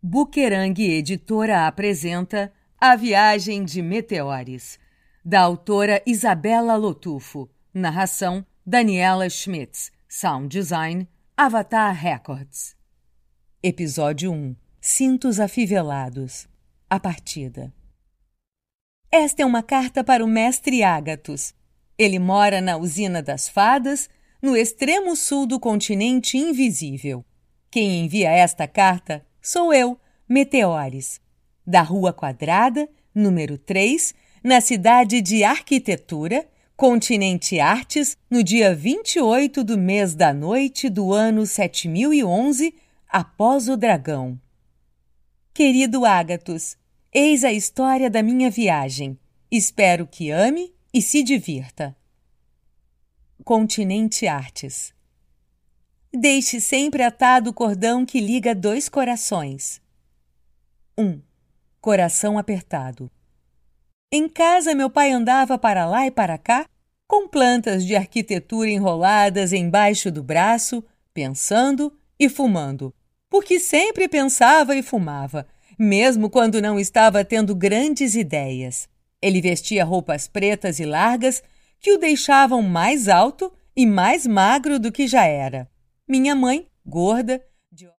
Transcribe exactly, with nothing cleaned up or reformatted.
Buquerang Editora apresenta A Viagem de Meteores, da autora Isabela Lotufo, narração Daniela Schmitz, sound design Avatar Records. Episódio um. Cintos afivelados. A partida. Esta é uma carta para o mestre Ágatos. Ele mora na Usina das Fadas, no extremo sul do continente invisível. Quem envia esta carta sou eu, Meteores, da Rua Quadrada, número três, na cidade de Arquitetura, Continente Artes, no dia vinte e oito do mês da noite do ano sete mil e onze, após o dragão. Querido Ágatos, eis a história da minha viagem. Espero que ame e se divirta. Continente Artes. Deixe sempre atado o cordão que liga dois corações. um. Coração apertado. Em casa, meu pai andava para lá e para cá, com plantas de arquitetura enroladas embaixo do braço, pensando e fumando, porque sempre pensava e fumava, mesmo quando não estava tendo grandes ideias. Ele vestia roupas pretas e largas que o deixavam mais alto e mais magro do que já era. Minha mãe, gorda,